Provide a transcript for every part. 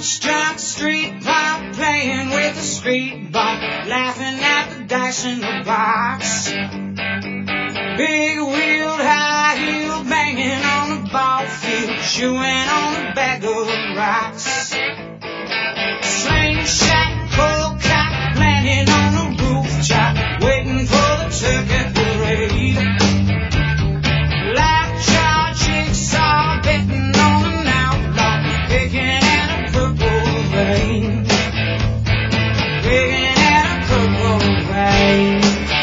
Punch-drunk street pop, playing with the street bump, laughing at the dice in the box. Big-wheeled, high-heeled, banging on the ball field, chewing on a bag of rocks. Slingshot, cold cock, landing on the rooftop, waiting for the turkey parade. Lockjaw, jigsaw, betting on an outlaw, picking at a purple vein. Picking at a purple vein.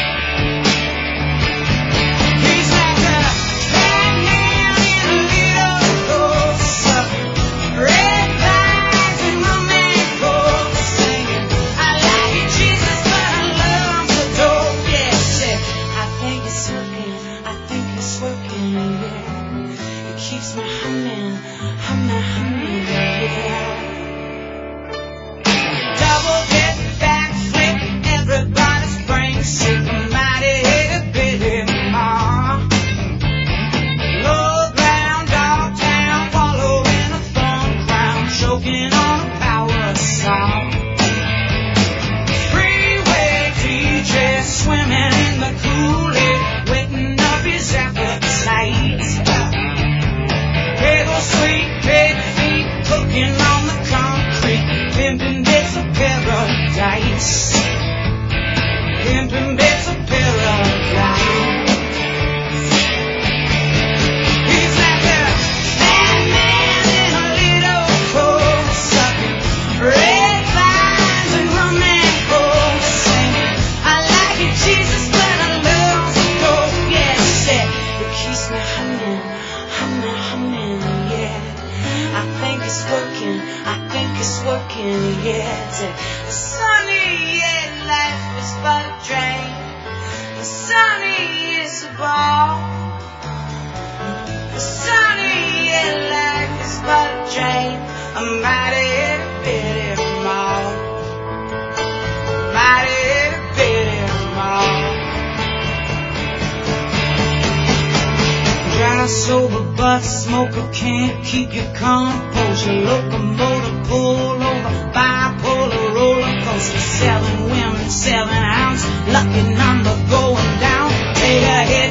He's like a fat man in a little coat, sucking red vines in my man coat, singing, I like it, Jesus, but I love the dope. Yeah, shit. I think it's working, yeah. It keeps me humming, yeah. Double dip, backflip, everybody's brain sick, mighty bitty ma. Low ground, dog town, wallow in a thorn crown, choking on a power saw. Freeway DJ swimming in the Kool-Aid, wetting up his appetite. Peggle sweet, pig feet, cooking on the concrete, pimping bits of paradise. Pimping bits of paradise. He's like a fat man in a little coat, sucking red vines and rum and coke, singing, I like it, Jesus, but I love the dope. Yeah, shit. It keeps me humming, yeah. I think it's working, yeah. Sunny, yeah, life is but a drain. Sunny is a ball. Sunny, yeah, life is but a drain. A mighty itty bitty mall. Mighty itty bitty mall. Dry, sober, but smoker can't keep your composure. Locomotive, pull over, bipolar roller coaster, 7 women, 7 ounce, lucky number going down. Take a hit